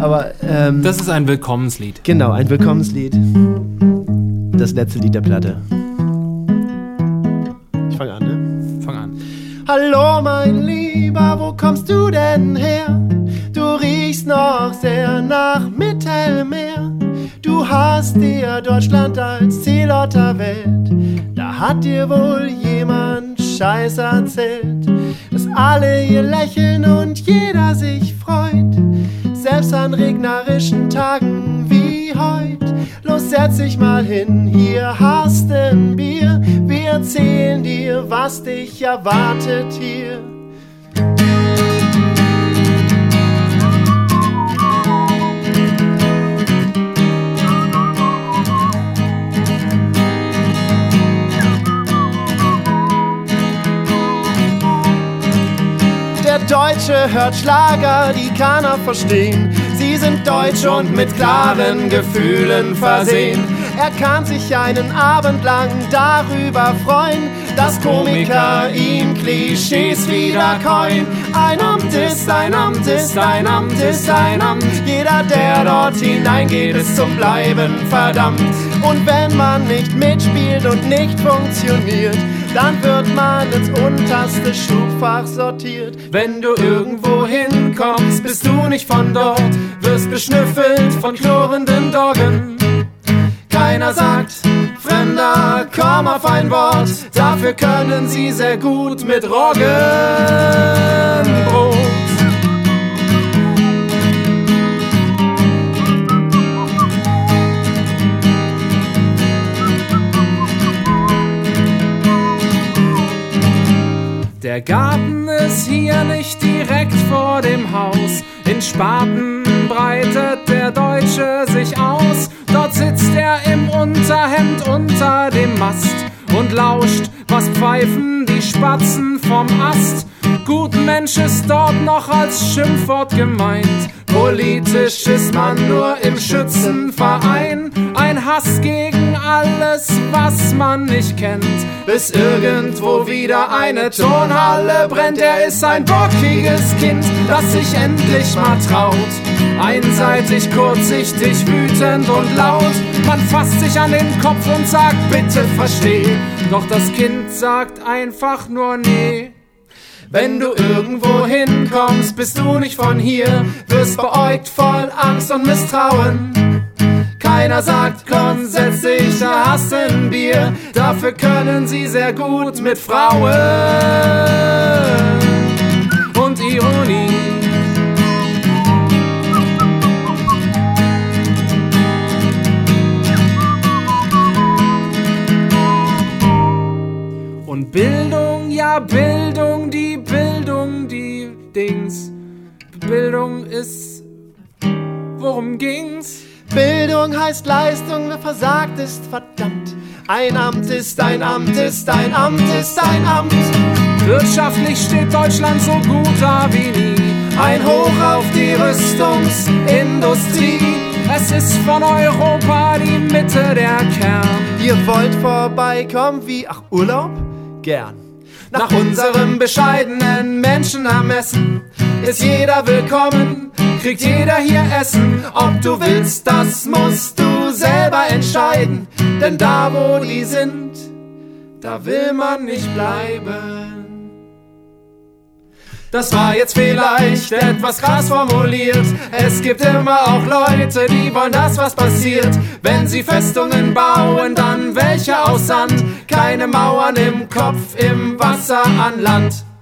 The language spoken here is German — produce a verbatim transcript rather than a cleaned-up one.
Aber, ähm, das ist ein Willkommenslied. Genau, ein Willkommenslied. Das letzte Lied der Platte. Ich fange an, ne? Fang an. Hallo, mein Lieber, wo kommst du denn her? Du riechst noch sehr nach Mittelmeer. Du hast dir Deutschland als Zielort der Welt. Da hat dir wohl jemand Scheiß erzählt, dass alle hier lächeln und jeder sich freut. Selbst an regnerischen Tagen wie heut. Los, setz dich mal hin, hier hast ein Bier. Wir erzählen dir, was dich erwartet hier. Der Deutsche hört Schlager, die kann er verstehen. Sie sind deutsch und mit klaren Gefühlen versehen. Er kann sich einen Abend lang darüber freuen, dass Komiker ihm Klischees wiederkäuen. Ein Amt ist ein Amt ist ein Amt ist ein Amt. Jeder, der dort hineingeht, ist zum Bleiben verdammt. Und wenn man nicht mitspielt und nicht funktioniert, dann wird man ins unterste Schubfach sortiert. Wenn du irgendwo hinkommst, bist du nicht von dort, wirst beschnüffelt von knurrenden Doggen. Keiner sagt, Fremder, komm auf ein Wort, dafür können sie sehr gut mit Roggenbrot. Der Garten ist hier nicht direkt vor dem Haus. In Spaten breitet der Deutsche sich aus. Dort sitzt er im Unterhemd unter dem Mast und lauscht, was pfeifen die Spatzen vom Ast. Gutmensch ist dort noch als Schimpfwort gemeint. Politisch ist man nur im Schützenverein. Ein Hass gegen alles, was man nicht kennt, bis irgendwo wieder eine Turnhalle brennt. Er ist ein bockiges Kind, das sich endlich mal traut. Einseitig, kurzsichtig, wütend und laut. Man fasst sich an den Kopf und sagt, bitte versteh. Doch das Kind sagt einfach nur nee. Wenn du irgendwo hinkommst, bist du nicht von hier, wirst beäugt voll Angst und Misstrauen. Keiner sagt, komm, setz dich, da hast du ein Bier. Dafür können sie sehr gut mit Frauen und Ironie. Und Bildung, ja Bildung, die Bildung, die Dings. Bildung ist, worum ging's? Bildung heißt Leistung, wer versagt ist verdammt. Ein Amt ist ein Amt ist ein Amt ist ein Amt. Wirtschaftlich steht Deutschland so gut da wie nie. Ein Hoch auf die Rüstungsindustrie. Es ist von Europa die Mitte der Kern. Ihr wollt vorbeikommen wie, ach Urlaub? Gern. Nach unserem bescheidenen Menschenermessen ist jeder willkommen, kriegt jeder hier Essen. Ob du willst, das musst du selber entscheiden. Denn da, wo die sind, da will man nicht bleiben. Das war jetzt vielleicht etwas krass formuliert. Es gibt immer auch Leute, die wollen, dass was passiert. Wenn sie Festungen bauen, dann welche aus Sand. Keine Mauern im Kopf, im Wasser an Land.